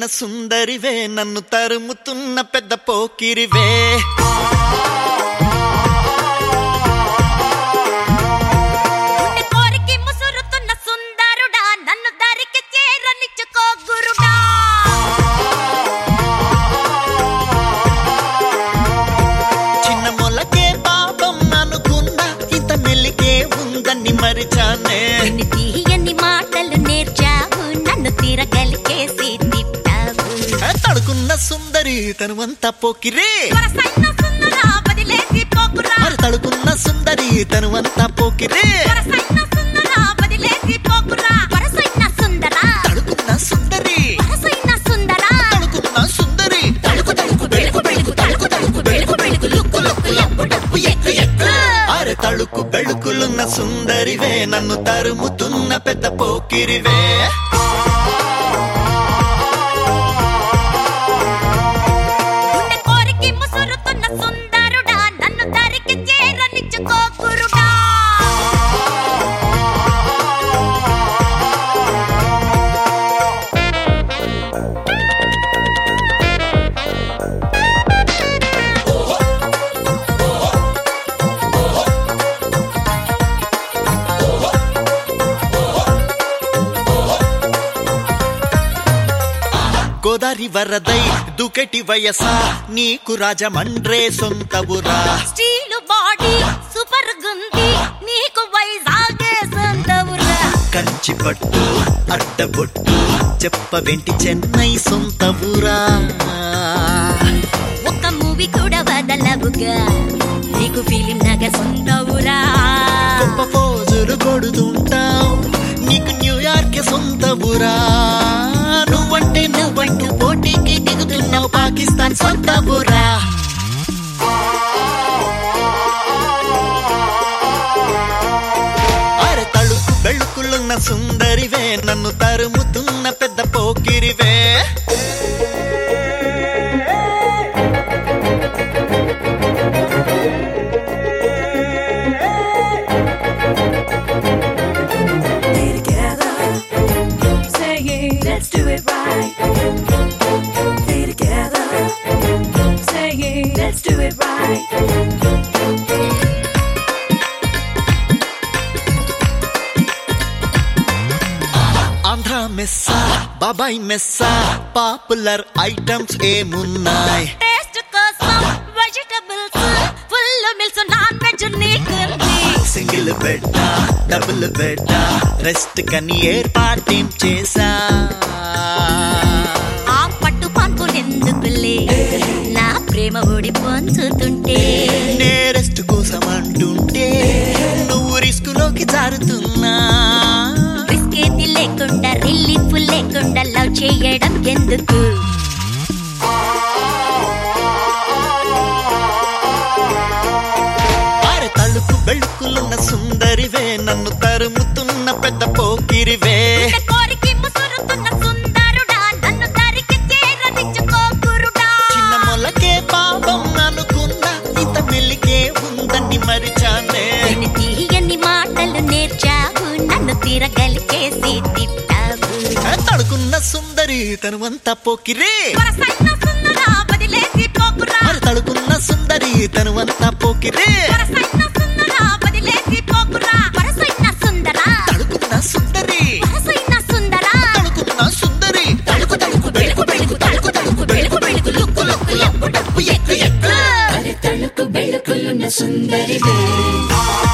సుందరివే నన్ను తరుముతున్న పెద్ద పోకిరివే మరిచానే తీయని మాటలు నేర్చావు నన్ను తిరగలికేసి తిట్టావు తడుకున్న సుందరి తనువంతా పోకిరే మరి తడుకున్న సుందరి తనువంతా పోకిరే తడుకున్న సుందరి తడుకున్న సుందరి అరే తడుకు బెళుకులున్న సుందరివే నన్ను తరుముతున్న పెద్ద పోకిరివే గోదారి వరదై దుకటి వయసా నీకు రాజమండ్రే సొంత ఊరా స్టీలు బాడీ సూపర్ గుంది నీకు వైజాగే సొంత ఊరా కంచి పట్టు అడ్డబొట్టు చెప్పవేంటి చెన్నై సొంత ఊరా ఒక్క మూవీ కూడా వదలవుగా నీకు ఫిలిం నగర్ సొంత ఊరా గొప్ప పోజులు కొడుతుంటావు నీకు న్యూయార్క్ సొంత ఊరా నువ్వంటే నువ్వంటూ పోటీకి దిగుతున్నావు పాకిస్తాన్ సొంత ఊరా అరే తడుకు బెళుకులున్న సుందరివే నన్ను తరుముతున్న పెద్ద పోకిరివే Let's do it right. Stay together. Saying, let's do it right. Andhra మెస్సా బాబాయ్ మెస్సా పాపులర్ ఐటమ్స్ ఏమున్నాయి టేస్ట్ కోసం vegetables full meals non veg నీకుంది single bed double bed rest కని ఏర్పాటేం చేసా ఆ పట్టు పంపులెందుకులే నా ప్రేమ ఓడి పొంచుతుంటే నే రెస్ట్ కోసం అంటుంటే నువ్వు రిస్కులోకి జారుతున్నా రిస్క్ ఏది లేకుండా రిలీఫ్ లేకుండా లవ్ చేయడం ఎందుకు అరే తలుపు బెళుకులున్న సుందరివే నన్ను తరుముతున్న పెద్ద పోకిరివే కోరికి ముసురుతున్న సుందరుడా నన్ను తరికి చేరనిచ్చుకోకురుడా చిన్న మొలకే పాపం అనుకున్నా ఇంత మెల్లికే ఉందని మరిచానే తీయని మాటలు నేర్చావు నన్ను తిరగలికేసి తిట్టావు తడుకున్న సుందరి తనువంతా పోకిరే మరి తడుకున్న సుందరి తనువంతా పోకిరే తడుకున్న సుందరి తడుకున్న సుందరి తడుకు తడుకు బెళుకు బెళుకు తడుకు తడుకు బెళుకు బెళుకు లుక్కు లుక్కు ఎప్పు డప్పు ఎక్కు ఎక్కు తలుకు బెళుకులున్న సుందరివే